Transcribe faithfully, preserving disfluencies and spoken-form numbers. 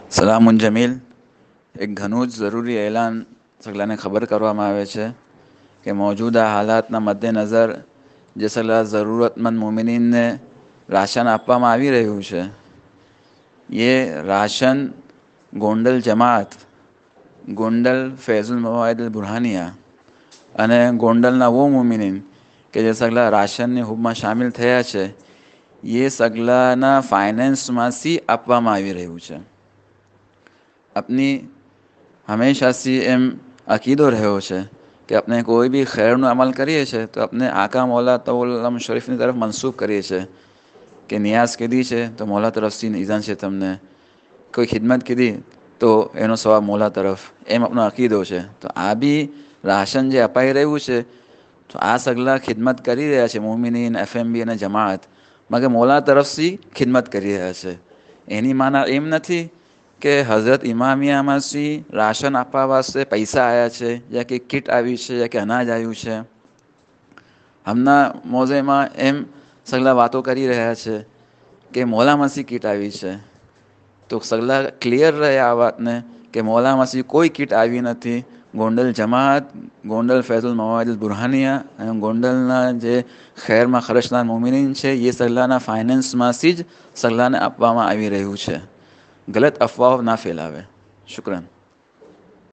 સલામુન જમીલ. એક ઘણું જ જરૂરી એલાન સગલાને ખબર કરવામાં આવે છે કે મોજૂદા હાલાતના મદ્દેનજર જે સગલા જરૂરતમંદ મોમિનીનને રાશન આપવામાં આવી રહ્યું છે, એ રાશન ગોંડલ જમાત, ગોંડલ ફૈઝુલ મવાહિદ બુરહાનિયા અને ગોંડલના વો મોમિનીન કે જે સગલા રાશનની હુબમાં સામેલ થયા છે, એ સગલાના ફાઇનાન્સમાંથી આપવામાં આવી રહ્યું છે. अपनी हमेशा से एम अकीदो રહ્યો છે કે આપણે કોઈ બી ખૈરનો અમલ કરીએ છીએ તો આપણે આકા મૌલા તૌલમ શરીફની તરફ મનસૂબ કરીએ છીએ કે નિયાઝ કીધી છે તો મૌલા તરફથી ઇઝાન છે, તમને કોઈ ખિદમત કીધી તો એનો સવાબ મૌલા તરફ, એમ આપણો અકીદો છે. તો આ બી રાશન જે અપાઈ રહ્યું છે, તો આ સગલા ખિદમત કરી રહ્યા છે મોમિનીન, એફએમબી અને જમાત, મગર મૌલા તરફથી ખિદમત કરી રહ્યા છે. એની માના એમ નથી કે હઝરત ઇમામિયામાંથી રાશન આપવા વાસ્તે પૈસા આવ્યા છે, યા કે કીટ આવી છે, યા કે અનાજ આવ્યું છે. હમણાં મોઝેમાં એમ સગલા વાતો કરી રહ્યા છે કે મૌલામાંથી કીટ આવી છે, તો સગલા ક્લિયર રહે આ વાતને કે મૌલામાંથી કોઈ કીટ આવી નથી. ગોંડલ જમાત, ગોંડલ ફૈઝુલ મવાહિદ બુરહાનિયા અને ગોંડલના જે ખૈરમાં ખરજનાર મોમિનીન છે, એ સગલાના ફાઇનાન્સમાંથી જ સગલાને આપવામાં આવી રહ્યું છે. ગલત અફવાઓ ના ફેલાવે. શુક્રન.